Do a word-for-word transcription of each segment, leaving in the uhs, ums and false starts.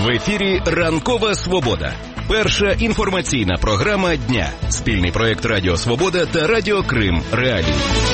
В ефірі «Ранкова Свобода». Перша інформаційна програма дня. Спільний проєкт Радіо Свобода та Радіо Крим Реалії.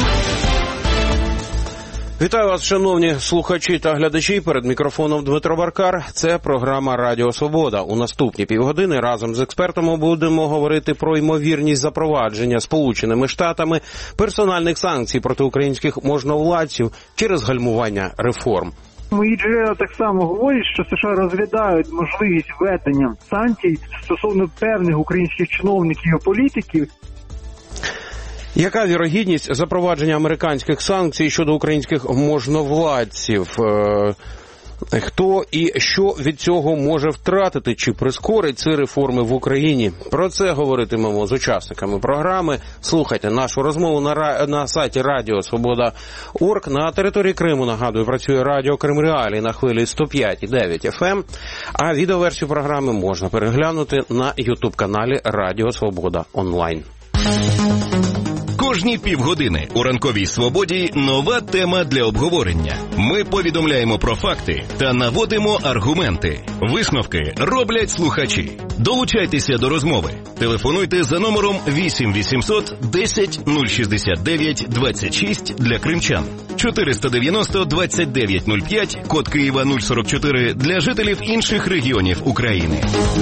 Вітаю вас, шановні слухачі та глядачі. Перед мікрофоном Дмитро Баркар. Це програма «Радіо Свобода». У наступні півгодини разом з експертами будемо говорити про ймовірність запровадження Сполученими Штатами персональних санкцій проти українських можновладців через гальмування реформ. Мої джерела так само говорять, що США розглядають можливість введення санкцій стосовно певних українських чиновників і політиків. Яка вірогідність запровадження американських санкцій щодо українських можновладців? Хто і що від цього може втратити, чи прискорить ці реформи в Україні? Про це говоритимемо з учасниками програми. Слухайте нашу розмову на, на сайті Радіо Свобода крапка орг. На території Криму, нагадую, працює Радіо Крим Реалії на хвилі сто п'ять і дев'ять еф ем, а відеоверсію програми можна переглянути на ютуб-каналі Радіо Свобода онлайн. Кожні півгодини у «Ранковій Свободі» нова тема для обговорення. Ми повідомляємо про факти та наводимо аргументи. Висновки роблять слухачі. Долучайтеся до розмови. Телефонуйте за номером вісім вісімсот десять нуль шістдесят дев'ять двадцять шість для кримчан, чотириста дев'яносто двадцять дев'ять нуль п'ять, код Києва нуль сорок чотири для жителів інших регіонів України.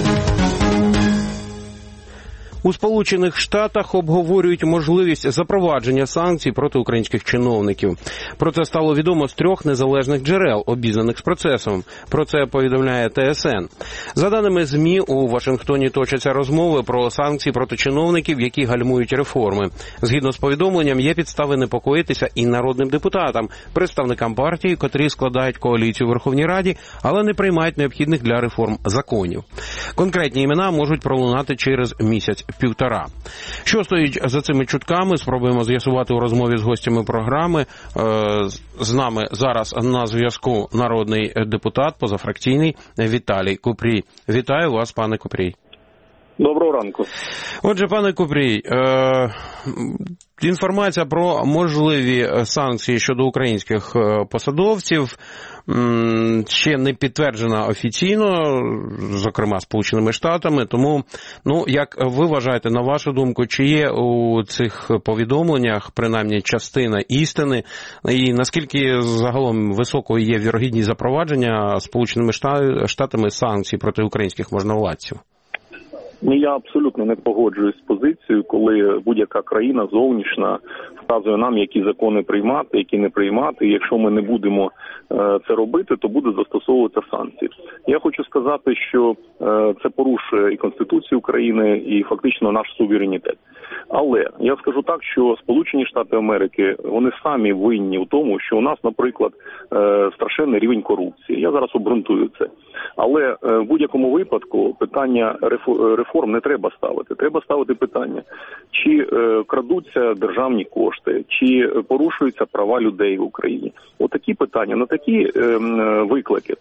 У Сполучених Штатах обговорюють можливість запровадження санкцій проти українських чиновників. Про це стало відомо з трьох незалежних джерел, обізнаних з процесом. Про це повідомляє Те Ес Ен. За даними ЗМІ, у Вашингтоні точаться розмови про санкції проти чиновників, які гальмують реформи. Згідно з повідомленням, є підстави непокоїтися і народним депутатам, представникам партії, котрі складають коаліцію в Верховній Раді, але не приймають необхідних для реформ законів. Конкретні імена можуть пролунати через місяць півтора. Що стоїть за цими чутками, спробуємо з'ясувати у розмові з гостями програми. З нами зараз на зв'язку народний депутат позафракційний Віталій Купрій. Вітаю вас, пане Купрій. Доброго ранку. Отже, пане Купрій, е- інформація про можливі санкції щодо українських посадовців ще не підтверджена офіційно, зокрема Сполученими Штатами, тому, ну, як ви вважаєте, на вашу думку, чи є у цих повідомленнях принаймні частина істини, і наскільки загалом високою є вірогідність запровадження Сполученими Штатами санкцій проти українських можновладців? Я абсолютно не погоджуюсь з позицією, коли будь-яка країна зовнішня вказує нам, які закони приймати, які не приймати. І якщо ми не будемо це робити, то буде застосовуватися санкції. Я хочу сказати, що це порушує і Конституцію України, і фактично наш суверенітет. Але я скажу так, що Сполучені Штати Америки, вони самі винні в тому, що у нас, наприклад, страшенний рівень корупції. Я зараз обґрунтую це. Але в будь-якому випадку питання реформ не треба ставити. Треба ставити питання, чи крадуться державні кошти, чи порушуються права людей в Україні. Отакі питання, на такі виклики.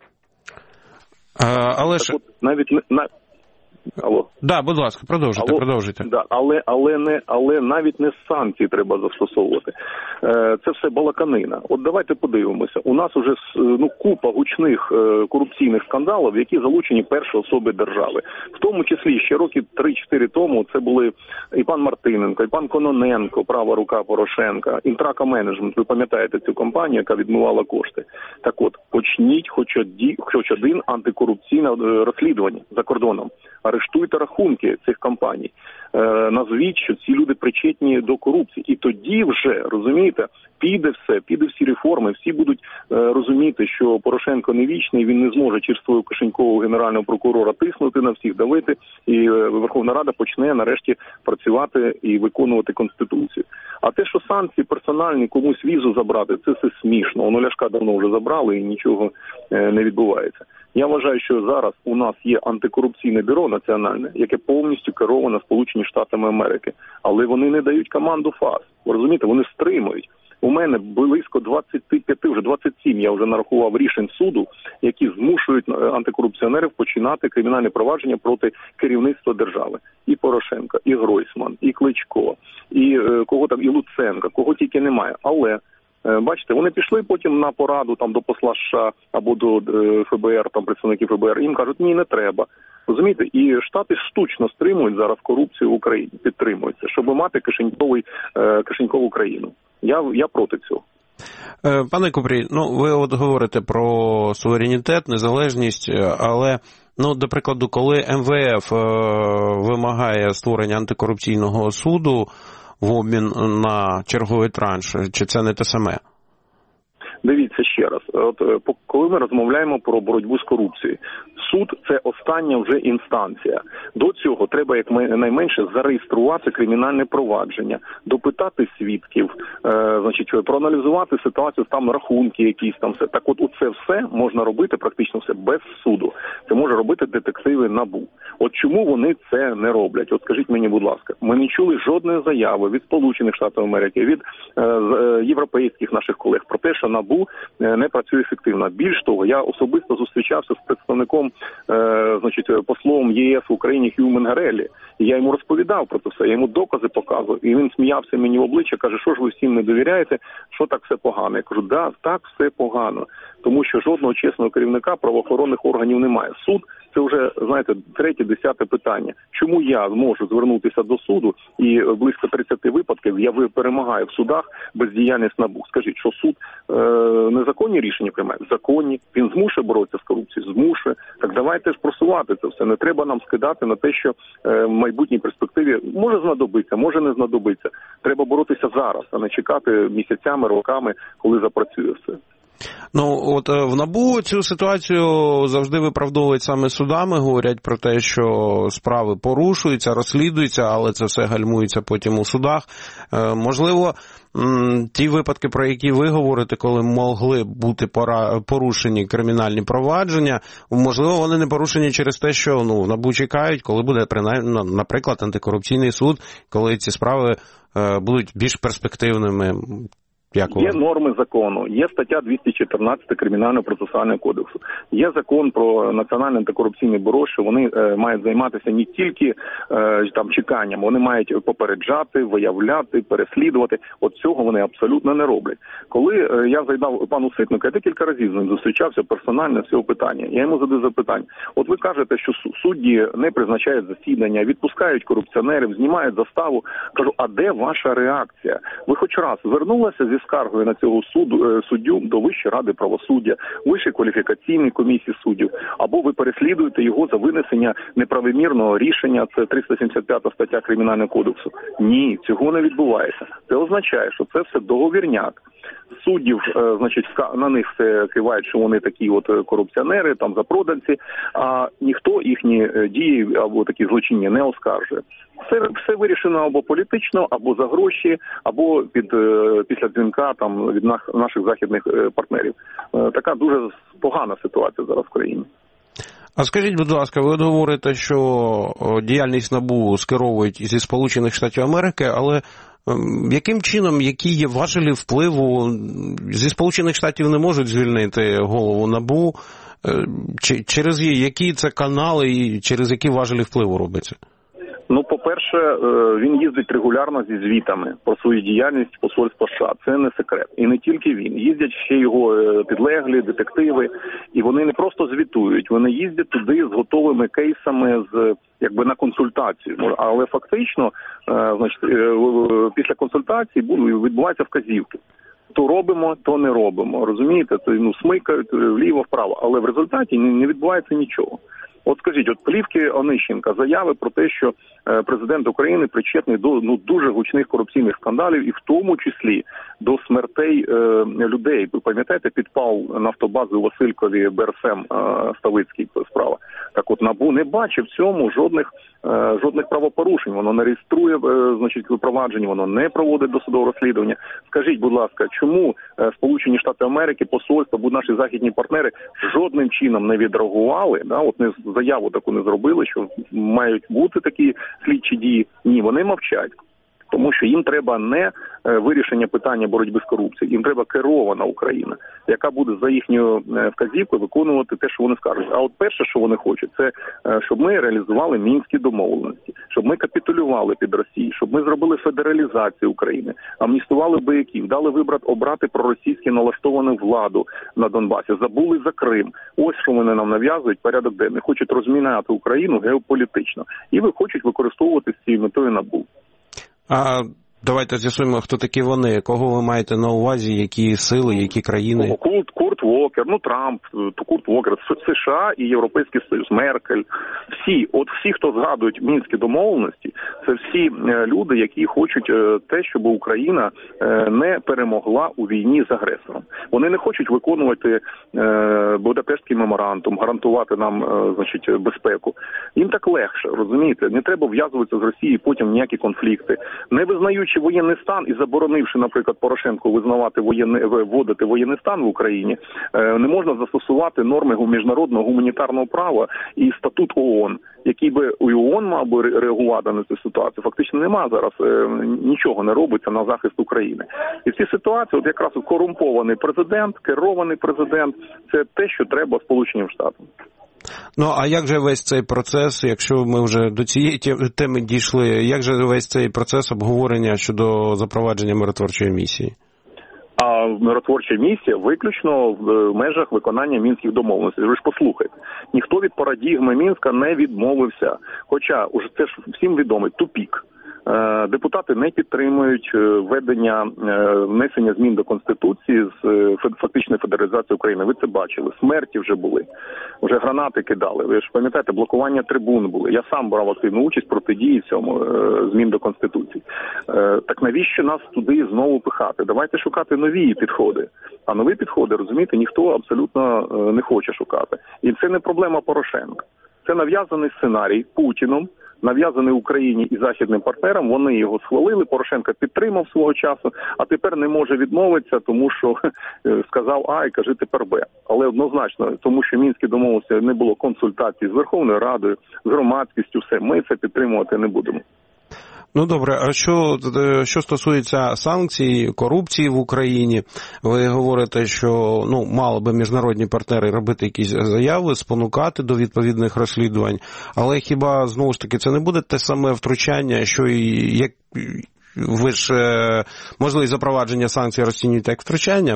А, але ж... Так от, навіть на... Алло. Да, будь ласка, продовжуйте, Алло. продовжуйте. Да, але, але, не, але навіть не санкції треба застосовувати. Е, це все балаканина. От давайте подивимося. У нас уже ну, купа гучних е, корупційних скандалів, в які залучені перші особи держави. В тому числі ще років три-чотири тому це були і пан Мартиненко, і пан Кононенко, права рука Порошенка, Інтрака Менеджмент. Ви пам'ятаєте цю компанію, яка відмивала кошти. Так от, почніть хоч, оді, хоч один антикорупційне розслідування за кордоном. Арештуйте рахунки цих компаній, е, назвіть, що ці люди причетні до корупції. І тоді вже, розумієте, піде все, піде всі реформи, всі будуть е, розуміти, що Порошенко не вічний, він не зможе через свого кишенькового генерального прокурора тиснути на всіх, давити, і е, Верховна Рада почне нарешті працювати і виконувати Конституцію. А те, що санкції персональні, комусь візу забрати, це все смішно. Воно Ляшка давно вже забрали і нічого е, не відбувається. Я вважаю, що зараз у нас є антикорупційне бюро національне, яке повністю керовано Сполучені Штатами Америки. Але вони не дають команду ФАС. Ви розумієте, вони стримують. У мене близько двадцять п'ять, вже двадцять сім, я вже нарахував рішень суду, які змушують антикорупціонерів починати кримінальне провадження проти керівництва держави. І Порошенка, і Гройсман, і Кличко, і е, кого там, і Луценка, кого тільки немає. Але Бачите, вони пішли потім на пораду там до посла США або до Ф Б Р, там представників Ф Б Р, їм кажуть, ні, не треба. Розумієте? І Штати штучно стримують зараз корупцію в Україні, підтримуються, щоб мати кишеньковий, кишенькову країну. Я, я проти цього. Пане Купрій, ну ви от говорите про суверенітет, незалежність, але, ну, до прикладу, коли М В Ф вимагає створення антикорупційного суду в обмін на черговий транш, чи це не те саме? Дивіться ще раз, от коли ми розмовляємо про боротьбу з корупцією, суд – це остання вже інстанція. До цього треба якнайменше зареєструвати кримінальне провадження, допитати свідків, е, значить, проаналізувати ситуацію, там рахунки якісь там все. Так от це все можна робити, практично все, без суду. Це може робити детективи НАБУ. От чому вони це не роблять? От скажіть мені, будь ласка, ми не чули жодної заяви від Сполучених Штатів Америки, від е, е, європейських наших колег про те, що НАБУ не працює ефективно. Більш того, я особисто зустрічався з представником, е, значить, послом Є С в Україні Хью Менгареллі. І я йому розповідав про це все, я йому докази показував. І він сміявся мені в обличчя, каже, що ж ви всім не довіряєте, що так все погано. Я кажу, да, так все погано. Тому що жодного чесного керівника правоохоронних органів немає. Суд – це вже, знаєте, третє, десяте питання. Чому я зможу звернутися до суду і близько тридцять випадків я перемагаю в судах бездіяльність НАБУ? Скажіть, що суд е, незаконні рішення приймає? Законні. Він змушує боротися з корупцією? Змушує. Так давайте ж просувати це все. Не треба нам скидати на те, що е, в майбутній перспективі може знадобиться, може не знадобиться. Треба боротися зараз, а не чекати місяцями, роками, коли запрацює все. Ну, от в НАБУ цю ситуацію завжди виправдовують саме судами, говорять про те, що справи порушуються, розслідуються, але це все гальмується потім у судах. Е, можливо, ті випадки, про які ви говорите, коли могли бути порушені кримінальні провадження, можливо, вони не порушені через те, що, ну, в НАБУ чекають, коли буде, принаймні, наприклад, антикорупційний суд, коли ці справи е, будуть більш перспективними. Є норми закону, є стаття двісті чотирнадцять Кримінального процесуального кодексу, є закон про Національне антикорупційне бюро, що вони е, мають займатися не тільки е, там чеканням, вони мають попереджати, виявляти, переслідувати. От цього вони абсолютно не роблять. Коли е, я зайдав пану Ситнику, я декілька разів з ним зустрічався персонально з цього питання. Я йому задаю запитання. От ви кажете, що судді не призначають засідання, відпускають корупціонерів, знімають заставу. Кажу, а де ваша реакція? Ви хоч раз звернулися зі скаргою на цього суду, суддю до Вищої ради правосуддя, Вищої кваліфікаційної комісії суддів, або ви переслідуєте його за винесення неправомірного рішення, це триста сімдесят п'ята стаття Кримінального кодексу. Ні, цього не відбувається. Це означає, що це все договірняк. Суддів, значить, на них все кивають, що вони такі от корупціонери, там запроданці, а ніхто їхні дії або такі злочинні не оскаржує. Все, все вирішено або політично, або за гроші, або під після дзвінка там від наших західних партнерів. Така дуже погана ситуація зараз в країні. А скажіть, будь ласка, ви говорите, що діяльність НАБУ скеровують зі Сполучених Штатів Америки, але яким чином, які є важелі впливу? Зі Сполучених Штатів не можуть звільнити голову НАБУ. Через які це канали і через які важелі впливу робиться? Ну, по-перше, він їздить регулярно зі звітами про свою діяльність посольства США. Це не секрет. І не тільки він. Їздять ще його підлеглі, детективи. І вони не просто звітують, вони їздять туди з готовими кейсами, з якби на консультацію. Але фактично, значить, після консультації відбуваються вказівки. То робимо, то не робимо. Розумієте? То, ну, смикають вліво-вправо. Але в результаті не відбувається нічого. От скажіть, от плівки Онищенка, заяви про те, що президент України причетний до ну дуже гучних корупційних скандалів, і в тому числі до смертей е, людей. Ви пам'ятаєте, підпал нафтобази у Василькові, Б Р С М е, Ставицький справа. Так от НАБУ не бачив в цьому жодних е, жодних правопорушень. Воно не реєструє, е, значить, випровадження, воно не проводить досудове розслідування. Скажіть, будь ласка, чому е, Сполучені Штати Америки, посольства, будь наші західні партнери жодним чином не відреагували, да, от не заяву таку не зробили, що мають бути такі слідчі дії? Ні, вони мовчать. Тому що їм треба не вирішення питання боротьби з корупцією, їм треба керована Україна, яка буде за їхньою вказівкою виконувати те, що вони скажуть. А от перше, що вони хочуть, це щоб ми реалізували мінські домовленості, щоб ми капітулювали під Росію, щоб ми зробили федералізацію України, амністували бояків, дали вибрати обрати проросійськи налаштовану владу на Донбасі, забули за Крим. Ось що вони нам нав'язують порядок денний. Хочуть розміняти Україну геополітично і ви хочуть використовувати з цією метою НАБУ. А давайте з'ясуємо, хто такі вони, кого ви маєте на увазі, які сили, які країни? Курт, Курт Вокер, ну Трамп, Курт Вокер, США і Європейський Союз, Меркель. Всі, от всі, хто згадують мінські домовленості, це всі люди, які хочуть те, щоб Україна не перемогла у війні з агресором. Вони не хочуть виконувати Будапештський меморандум, гарантувати нам, значить, безпеку. Їм так легше, розумієте? Не треба в'язуватися з Росією потім ніякі конфлікти. Не визнаючи воєнний стан і заборонивши, наприклад, Порошенку визнавати воєнний, вводити воєнний стан в Україні, не можна застосувати норми міжнародного гуманітарного права і статут ООН, який би у ООН мав би реагувати на цю ситуацію. Фактично нема зараз, нічого не робиться на захист України. І в цій ситуації от якраз корумпований президент, керований президент – це те, що треба Сполученим Штатам. Ну, а як же весь цей процес, якщо ми вже до цієї теми дійшли, як же весь цей процес обговорення щодо запровадження миротворчої місії? А миротворча місія виключно в межах виконання мінських домовленостей. Ви ж послухайте, ніхто від парадігми Мінська не відмовився. Хоча уже це ж всім відомий тупік. Депутати не підтримують введення, внесення змін до Конституції з фактичної федералізації України. Ви це бачили. Смерті вже були. Вже гранати кидали. Ви ж пам'ятаєте, блокування трибун були. Я сам брав активну участь протидії цьому змін до Конституції. Так навіщо нас туди знову пихати? Давайте шукати нові підходи. А нові підходи, розумієте, ніхто абсолютно не хоче шукати. І це не проблема Порошенка. Це нав'язаний сценарій Путіном, нав'язаний Україні і західним партнерам, вони його схвалили, Порошенко підтримав свого часу, а тепер не може відмовитися, тому що сказав А і каже тепер Б. Але однозначно, тому що мінські домовленості не було консультацій з Верховною Радою, з громадськістю, все, ми це підтримувати не будемо. Ну, добре, а що, що стосується санкцій, корупції в Україні, ви говорите, що, ну, мали би міжнародні партнери робити якісь заяви, спонукати до відповідних розслідувань, але хіба, знову ж таки, це не буде те саме втручання, що і як ви ж можливість запровадження санкцій розцінюєте як втручання,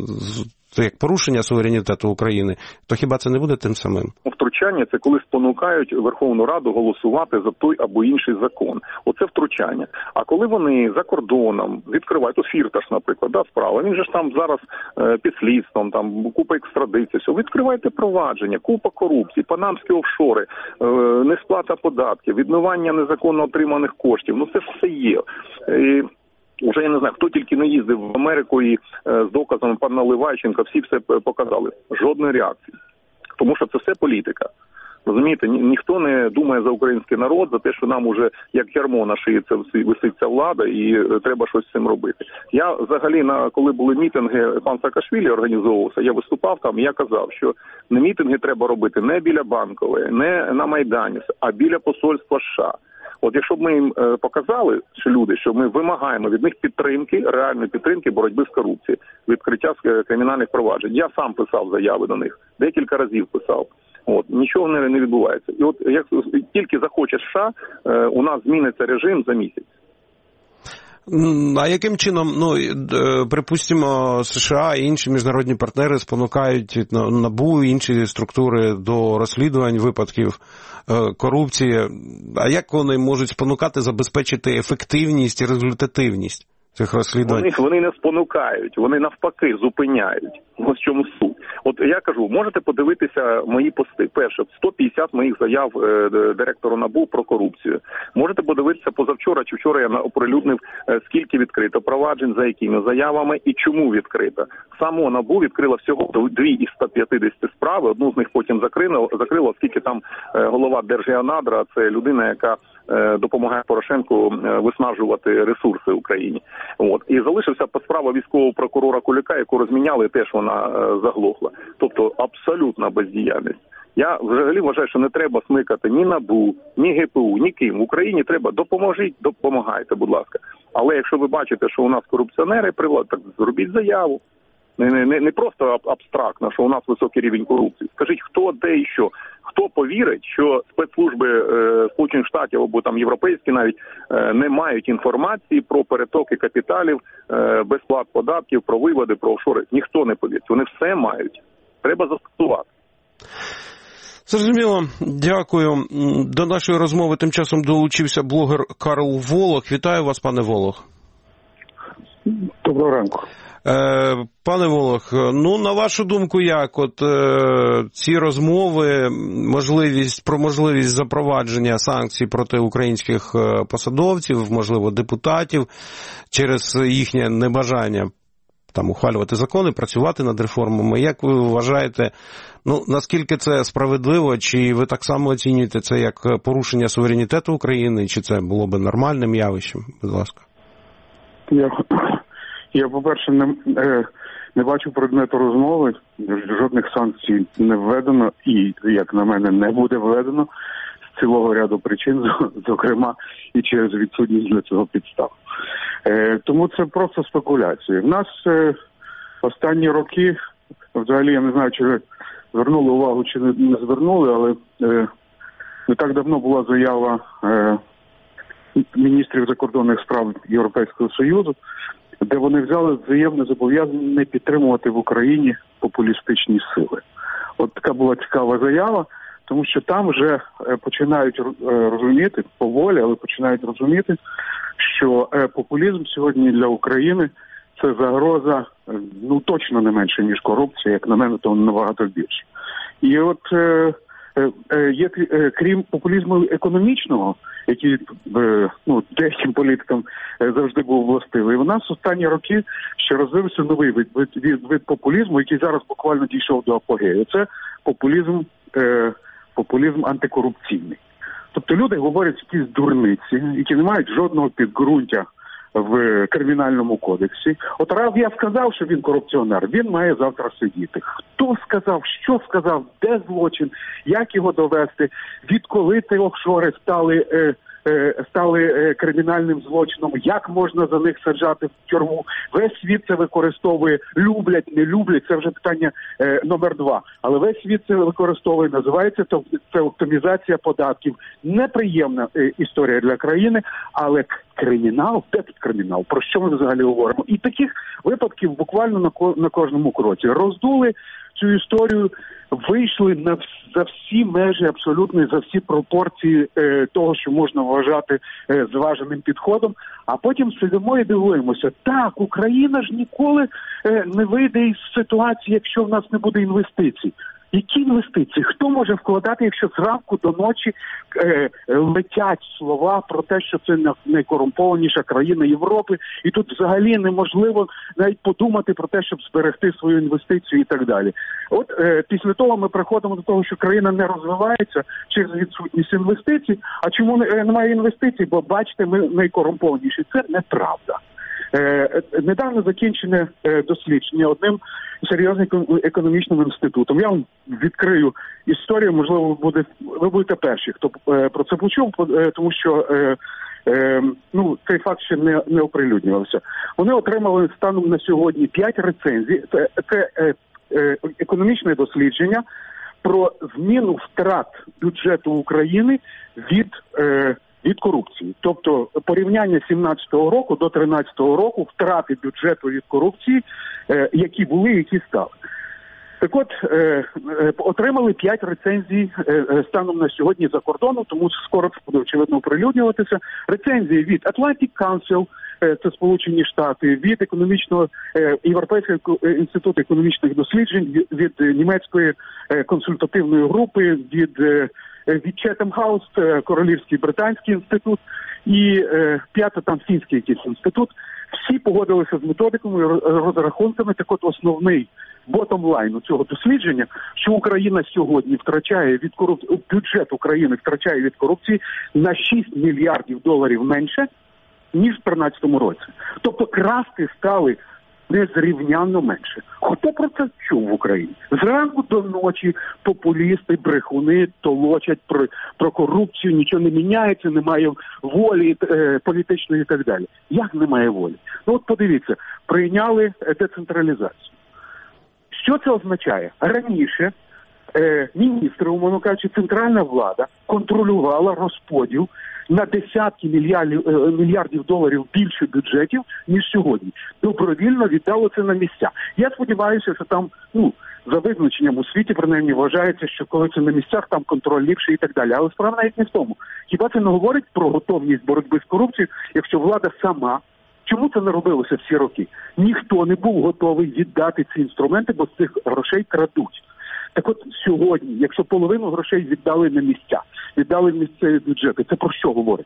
як порушення суверенітету України, то хіба це не буде тим самим? Втручання – це коли спонукають Верховну Раду голосувати за той або інший закон. Оце втручання. А коли вони за кордоном відкривають, то Фірташ, наприклад, да, справа, він же ж там зараз е, під слідством, там купа екстрадицій, все, відкривайте провадження, купа корупції, панамські офшори, е, несплата податків, відмивання незаконно отриманих коштів, ну це все є. І уже я не знаю, хто тільки не їздив в Америку і е, з доказами пана Ливайченка, всі все показали. Жодної реакції. Тому що це все політика. Розумієте, ні, ніхто не думає за український народ, за те, що нам уже як ярмо на шиї це висить ця влада і е, треба щось з цим робити. Я взагалі, на коли були мітинги, пан Саакашвілі організовувався, я виступав там, і я казав, що не мітинги треба робити не біля Банкової, не на Майдані, а біля посольства США. От якщо б ми їм е, показали, що люди, що ми вимагаємо від них підтримки, реальної підтримки боротьби з корупцією, відкриття кримінальних проваджень. Я сам писав заяви до них, декілька разів писав. От, нічого не, не відбувається. І от як тільки захоче США, е, у нас зміниться режим за місяць. А яким чином, ну, припустимо, США і інші міжнародні партнери спонукають НАБУ і інші структури до розслідувань випадків корупції, а як вони можуть спонукати, забезпечити ефективність і результативність цих розслідувань? Вони, вони не спонукають, вони навпаки зупиняють. Ось в чому суть. От я кажу, можете подивитися мої пости. Перше, сто п'ятдесят моїх заяв е, директору НАБУ про корупцію. Можете подивитися позавчора чи вчора я оприлюднив, е, скільки відкрито проваджень, за якими заявами і чому відкрито. Само НАБУ відкрило всього дві із ста п'ятдесяти справи, одну з них потім закрило, закрило оскільки там е, голова Держгеонадра, це людина, яка е, допомагає Порошенку е, виснажувати ресурси в Україні. От. І залишився справа військового прокурора Кулика, яку розміняли, теж вона заглохла. Тобто абсолютна бездіяльність. Я взагалі вважаю, що не треба смикати ні НАБУ, ні ге пе у, ніким. В Україні треба допоможіть, допомагайте, будь ласка. Але якщо ви бачите, що у нас корупціонери при владі, так зробіть заяву. Не, не, не просто абстрактно, що у нас високий рівень корупції. Скажіть, хто, де і що. Хто повірить, що спецслужби е, Сполучених Штатів або там європейські навіть е, не мають інформації про перетоки капіталів, е, без сплат податків, про виводи, про офшори. Ніхто не повірить. Вони все мають. Треба застосувати. Зрозуміло. Дякую. До нашої розмови тим часом долучився блогер Карл Волох. Вітаю вас, пане Волох. Доброго ранку. Пане Волох, ну, на вашу думку, як от е, ці розмови, можливість, про можливість запровадження санкцій проти українських посадовців, можливо, депутатів, через їхнє небажання там ухвалювати закони, працювати над реформами, як ви вважаєте, ну, наскільки це справедливо, чи ви так само оцінюєте це як порушення суверенітету України, чи це було би нормальним явищем? Будь ласка. Я... Я, по-перше, не, не бачу предмету розмови, жодних санкцій не введено і, як на мене, не буде введено з цілого ряду причин, зокрема і через відсутність для цього підстав. Е, тому це просто спекуляції. В нас е, останні роки, взагалі, я не знаю, чи ви звернули увагу, чи не, не звернули, але е, не так давно була заява е, міністрів закордонних справ Європейського Союзу, де вони взяли взаємне зобов'язання не підтримувати в Україні популістичні сили. От така була цікава заява, тому що там вже починають розуміти, поволі, але починають розуміти, що популізм сьогодні для України – це загроза, ну, точно не менше, ніж корупція, як на мене, то набагато більше. І от є, крім популізму економічного, який, ну, деяким політикам завжди був властивий, у нас останні роки ще розвився новий вид, вид, вид популізму, який зараз буквально дійшов до апогею. Це популізм, е, популізм антикорупційний. Тобто люди говорять якісь дурниці, які не мають жодного підґрунтя в кримінальному кодексі. От раз я сказав, що він корупціонер, він має завтра сидіти. Хто сказав, що сказав, де злочин, як його довести, відколи ці офшори стали, е, е, стали е, кримінальним злочином, як можна за них саджати в тюрму. Весь світ це використовує, люблять, не люблять, це вже питання е, номер два. Але весь світ це використовує, називається це, це оптимізація податків. Неприємна е, історія для країни, але кримінал, де тут кримінал? Про що ми взагалі говоримо? І таких випадків буквально на, ко, на кожному кроці. Роздули цю історію, вийшли на, за всі межі абсолютно, за всі пропорції е, того, що можна вважати е, зваженим підходом, а потім сидимо і дивуємося. Так, Україна ж ніколи е, не вийде із ситуації, якщо в нас не буде інвестицій. Які інвестиції? Хто може вкладати, якщо зранку до ночі е, летять слова про те, що це найкорумпованіша країна Європи, і тут взагалі неможливо навіть подумати про те, щоб зберегти свою інвестицію і так далі. От е, після того ми приходимо до того, що країна не розвивається через відсутність інвестицій. А чому немає інвестицій? Бо, бачите, ми найкорумпованіші. Це неправда. Е, недавно закінчене е, дослідження одним серйозним економічним інститутом. Я вам відкрию історію, можливо, буде, ви будете перші, хто е, про це почув, е, тому що е, е, ну, цей факт ще не, не оприлюднювався. Вони отримали станом на сьогодні п'ять рецензій. Це, це е, е, економічне дослідження про зміну втрат бюджету України від е, від корупції. Тобто порівняння сімнадцятого року до тринадцятого року втрати бюджету від корупції, е, які були, які стали. Так от, е, е, отримали п'ять рецензій е, станом на сьогодні за кордону, тому скоро це буде, очевидно, оприлюднюватися. Рецензії від Atlantic Council, е, це Сполучені Штати, від економічного е, Європейського інституту економічних досліджень, від, від німецької е, консультативної групи, від е, від Chatham House, Королівський британський інститут і е, п'ятий там фінський якийсь інститут. Всі погодилися з методиками, розрахунками. Так от основний ботом-лайн у цього дослідження, що Україна сьогодні втрачає від корупції, бюджет України втрачає від корупції на шість мільярдів доларів менше, ніж в тринадцятому році. Тобто красти стали незрівнянно менше. Хто про це чув в Україні? Зранку до ночі популісти, брехуни толочать про, про корупцію, нічого не міняється, немає волі е, політичної і так далі. Як немає волі? Ну от подивіться, прийняли децентралізацію. Що це означає? Раніше е, міністри, умовно кажучи, центральна влада контролювала розподіл на десятки мільярдів, е, мільярдів доларів більше бюджетів, ніж сьогодні. Добровільно віддало це на місця. Я сподіваюся, що там, ну, за визначенням у світі, принаймні, вважається, що коли це на місцях, там контроль ліпший і так далі. Але справа навіть не в тому. Хіба це не говорить про готовність боротьби з корупцією, якщо влада сама... Чому це не робилося всі роки? Ніхто не був готовий віддати ці інструменти, бо з цих грошей крадуть. Так от сьогодні, якщо половину грошей віддали на місця, віддали в місцеві бюджети, це про що говорить?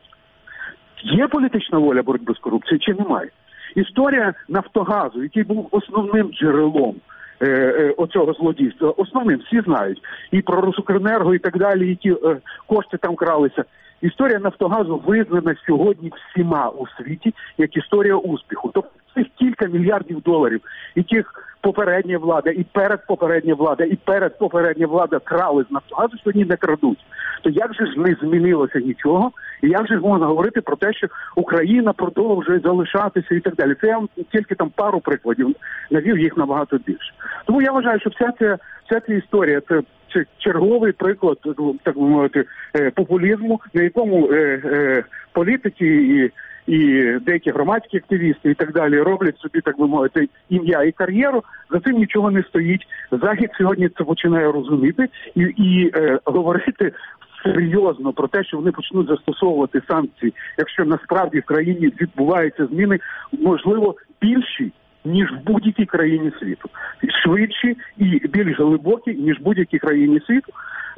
Є політична воля боротьби з корупцією чи немає? Історія Нафтогазу, який був основним джерелом е, е, оцього злодійства, основним, всі знають, і про Росукренерго і так далі, які е, кошти там кралися. Історія Нафтогазу визнана сьогодні всіма у світі як історія успіху. Тобто цих кілька мільярдів доларів, яких попередня влада, і перед попередня влада, і перед попередня влада крали з Нафтогазу, сьогодні не крадуть. То як же ж не змінилося нічого, і як же ж можна говорити про те, що Україна продовжує залишатися і так далі. Це я вам тільки там пару прикладів навів, їх набагато більше. Тому я вважаю, що вся ця, вся ця історія – це Це черговий приклад, так би мовити, популізму, на якому е, е, політики і, і деякі громадські активісти і так далі роблять собі, так би мовити, ім'я і кар'єру. За цим нічого не стоїть. Захід сьогодні це починає розуміти і, і е, говорити серйозно про те, що вони почнуть застосовувати санкції, якщо насправді в країні відбуваються зміни, можливо, більші, ніж в будь-якій країні світу. Швидші і більш глибокі, ніж в будь-якій країні світу.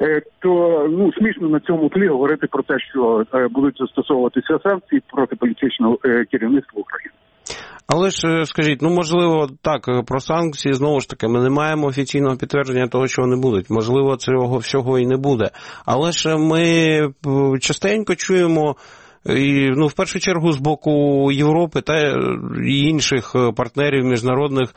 То, ну, смішно на цьому тлі говорити про те, що будуть застосовуватися санкції проти політичного керівництва України. Але ж, скажіть, ну, можливо, так, про санкції, знову ж таки, ми не маємо офіційного підтвердження того, що вони будуть. Можливо, цього всього і не буде. Але ж ми частенько чуємо, і, ну, в першу чергу, з боку Європи та і інших партнерів міжнародних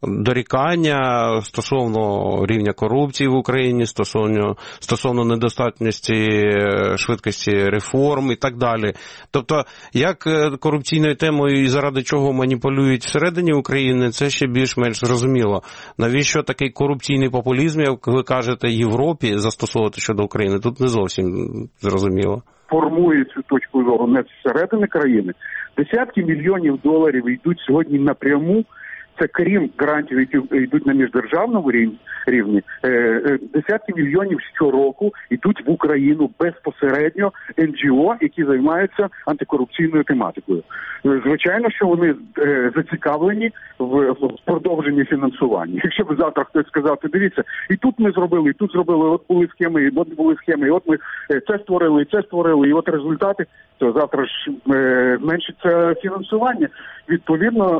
дорікання стосовно рівня корупції в Україні, стосовно, стосовно недостатності швидкості реформ і так далі. Тобто, як корупційною темою і заради чого маніпулюють всередині України, це ще більш-менш зрозуміло. Навіщо такий корупційний популізм, як ви кажете, Європі застосовувати щодо України, тут не зовсім зрозуміло. Формує цю точку зору не зсередини країни. Десятки мільйонів доларів йдуть сьогодні напряму. Це крім грантів, які йдуть на міждержавному рівні, десятки мільйонів щороку йдуть в Україну безпосередньо ен джі о, які займаються антикорупційною тематикою. Звичайно, що вони зацікавлені в продовженні фінансування. Якщо б завтра хтось сказав, дивіться, і тут ми зробили, і тут зробили, от були схеми, і от були схеми, і от ми це створили, і це створили, і от результати, то завтра ж зменшиться фінансування. Відповідно,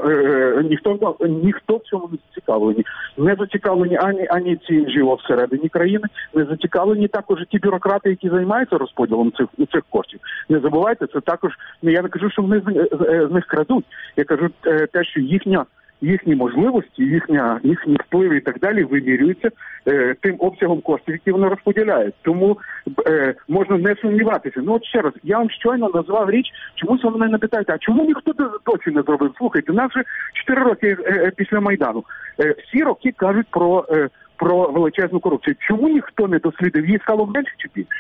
ніхто ніхто в цьому не зацікавлені. Не зацікавлені ані, ані ці ен джі о всередині країни, не зацікавлені також ті бюрократи, які займаються розподілом цих, цих коштів. Не забувайте, це також, я не кажу, що вони з них крадуть. Я кажу те, що їхня їхні можливості, їхня, їхні впливи і так далі вимірюються е, тим обсягом коштів, які вони розподіляють. Тому е, можна не сумніватися. Ну от ще раз, я вам щойно назвав річ, чомусь ви мене не питаєте, а чому ніхто досі не зробив? Слухайте, нас вже чотири роки е, після Майдану. Е, всі роки кажуть про, е, про величезну корупцію. Чому ніхто не дослідив? Її стало менше чи більше?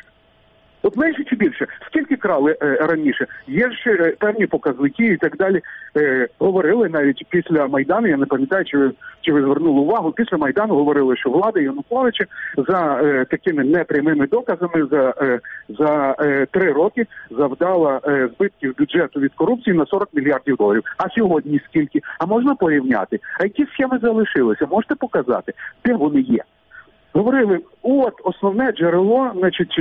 От менше чи більше? Скільки крали е, раніше? Є ж е, певні показники і так далі. Е, говорили навіть після Майдану, я не пам'ятаю, чи ви, чи ви звернули увагу, після Майдану говорили, що влада Януковича за е, такими непрямими доказами за, е, за е, три роки завдала е, збитків бюджету від корупції на сорок мільярдів доларів. А сьогодні скільки? А можна порівняти? А які схеми залишилися? Можете показати? Де вони є? Говорили, от основне джерело, значить,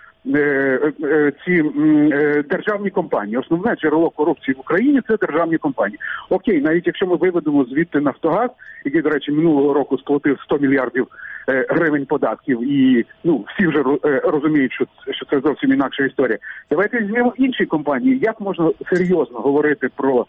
ці державні компанії. Основне джерело корупції в Україні – це державні компанії. Окей, навіть якщо ми виведемо звідти Нафтогаз, який, до речі, минулого року сплатив сто мільярдів гривень податків, і ну всі вже розуміють, що, що це зовсім інакша історія. Давайте візьмемо інші компанії. Як можна серйозно говорити про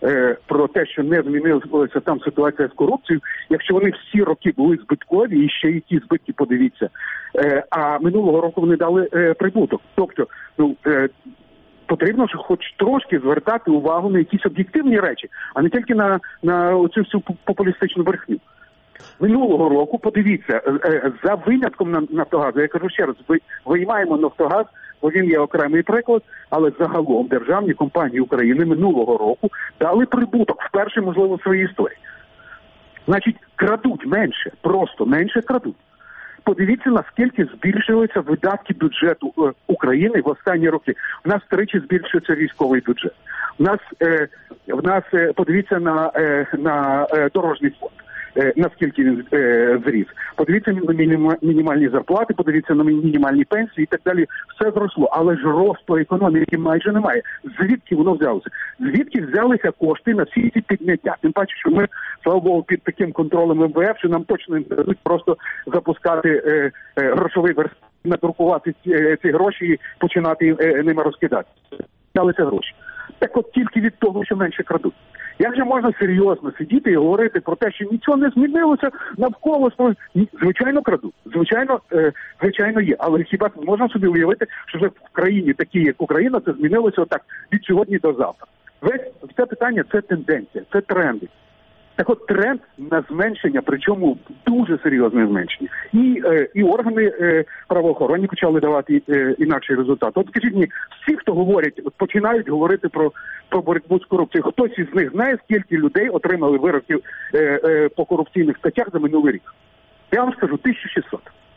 е, про те, що не змінилася там ситуація з корупцією, якщо вони всі роки були збиткові, і ще які збитки, подивіться, е, а минулого року вони дали е, прибуток. Тобто, ну, е, потрібно ж хоч трошки звертати увагу на якісь об'єктивні речі, а не тільки на, на оцю всю популістичну брехню. Минулого року, подивіться, за винятком Нафтогазу, я кажу ще раз, виймаємо Нафтогаз, бо він є окремий приклад, але загалом державні компанії України минулого року дали прибуток, вперше, можливо, в своїй історії. Значить, крадуть менше, просто менше крадуть. Подивіться, наскільки збільшилися видатки бюджету України в останні роки. У нас втричі збільшується військовий бюджет. У нас, е, в нас е, подивіться на, е, на е, дорожній фонд. Наскільки він е, зріс. Подивіться на мініма, мінімальні зарплати, подивіться на мінімальні пенсії і так далі. Все зросло, але ж росту економіки майже немає. Звідки воно взялося? Звідки взялися кошти на всі ці підняття? Тим паче, що ми, слава Богу, під таким контролем ем ве еф, що нам точно не дадуть просто запускати е, е, грошовий верстат, надрукувати ці, е, ці гроші і починати е, ними розкидати. Взялися гроші. Так от тільки від того, що менше крадуть. Як же можна серйозно сидіти і говорити про те, що нічого не змінилося навколо? Звичайно, крадуть. Звичайно, е, звичайно є. Але хіба можна собі уявити, що вже в країні, такі як Україна, це змінилося отак від сьогодні до завтра? Весь це питання – це тенденція, це тренди. Так от тренд на зменшення, причому дуже серйозне зменшення. І, е, і органи е, правоохоронні почали давати е, інакший результат. От скажіть мені, всі, хто говорять, от починають говорити про, про боротьбу з корупцією, хтось із них знає, скільки людей отримали вироків е, е, по корупційних статтях за минулий рік? Я вам скажу, тисяча шістсот.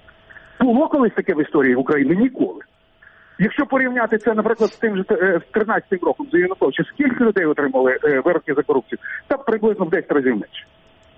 Було колись таке в історії в Україні? Ніколи. Якщо порівняти це, наприклад, з тим же з тринадцятим роком за Януковича, скільки людей отримали е, вироки за корупцію? Та приблизно в десять разів менше.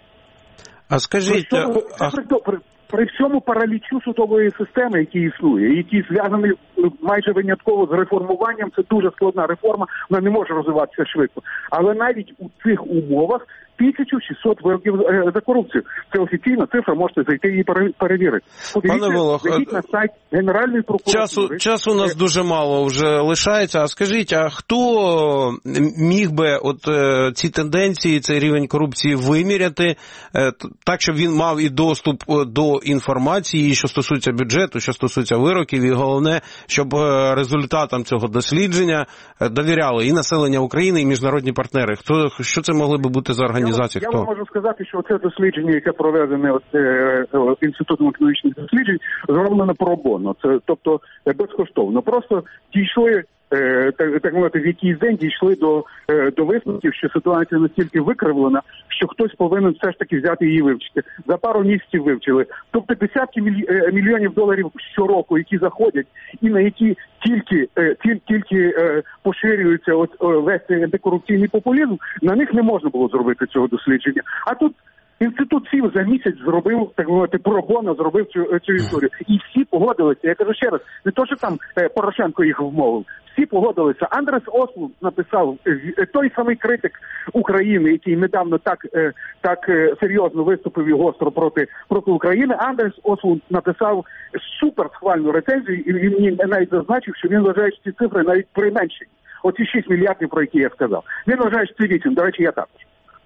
А скажіть, при, всьому, а... при, при, при всьому паралічу судової системи, який існує, який зв'язаний майже винятково з реформуванням, це дуже складна реформа, вона не може розвиватися швидко. Але навіть у цих умовах тисяча шістсот вироків е, за корупцію. Це офіційна цифра, можете зайти і перевірити. Пане Волох, зайдіть на сайт Генеральної прокуратури. Часу, часу у нас дуже мало вже лишається. А скажіть, а хто міг би от е, ці тенденції, цей рівень корупції виміряти, е, так, щоб він мав і доступ до інформації, що стосується бюджету, що стосується вироків, і головне, щоб результатам цього дослідження довіряли і населення України, і міжнародні партнери? Хто, що це могли би бути за організації? Я, я вам можу сказати, що це дослідження, яке проведене от, е, Інститутом економічних досліджень, зроблено пробонно, це, тобто безкоштовно. Просто дійшли, е, так, так мовити, в якийсь день дійшли до, е, до висновків, що ситуація настільки викривлена, що хтось повинен все ж таки взяти її вивчити. За пару місяців вивчили. Тобто десятки міль, е, мільйонів доларів щороку, які заходять, і на які тільки, е, тільки, тільки е, поширюється от, е, весь цей антикорупційний популізм, на них не можна було зробити цього дослідження. А тут інститут сів за місяць зробив, так мовити, пробоно зробив цю, цю історію. І всі погодилися. Я кажу ще раз, не то, що там е, Порошенко їх вмовив. Всі погодилися. Андрес Ослунд написав, е, той самий критик України, який недавно так, е, так е, серйозно виступив і гостро проти, проти України. Андрес Ослунд написав супер схвальну рецензію, і він мені навіть зазначив, що він вважає, що ці цифри навіть применшені. Оці шість мільярдів, про які я сказав. Він вважає, що це вісім. До речі, я також.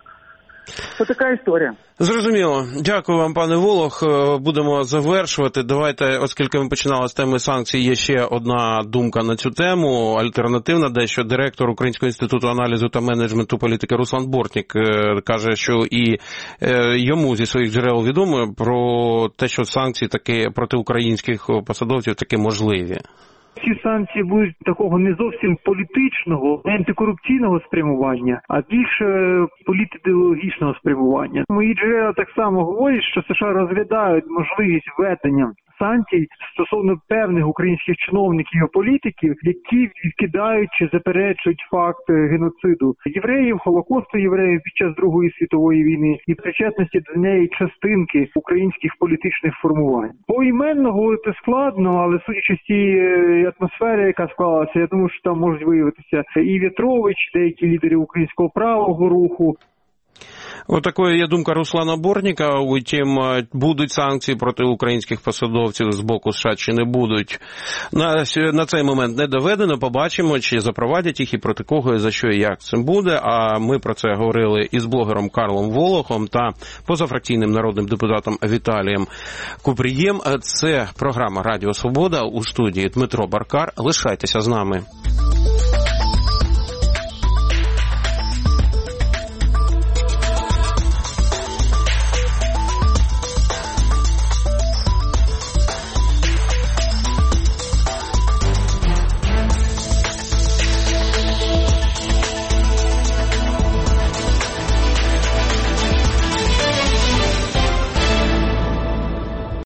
Це така історія. Зрозуміло. Дякую вам, пане Волох. Будемо завершувати. Давайте, оскільки ми починали з теми санкцій, є ще одна думка на цю тему, альтернативна, дещо директор Українського інституту аналізу та менеджменту політики Руслан Бортнік каже, що і йому зі своїх джерел відомо про те, що санкції таки проти українських посадовців таки можливі. Ці санкції будуть такого не зовсім політичного, не антикорупційного спрямування, а більше політидеологічного спрямування. Мої джерела так само говорять, що США розглядають можливість введення санкцій стосовно певних українських чиновників і політиків, які відкидають чи заперечують факт геноциду євреїв, Холокосту євреїв під час Другої світової війни і причетності до неї частинки українських політичних формувань. Поіменно говорити складно, але судячи з цієї атмосфери, яка склалася, я думаю, що там можуть виявитися і В'ятрович, деякі лідери українського правого руху. Отакою є думка Руслана Бортніка. Утім, будуть санкції проти українських посадовців з боку США чи не будуть. На, на цей момент не доведено. Побачимо, чи запровадять їх і проти кого, і за що, і як цим буде. А ми про це говорили із блогером Карлом Волохом та позафракційним народним депутатом Віталієм Купрієм. Це програма «Радіо Свобода», у студії Дмитро Баркар. Лишайтеся з нами.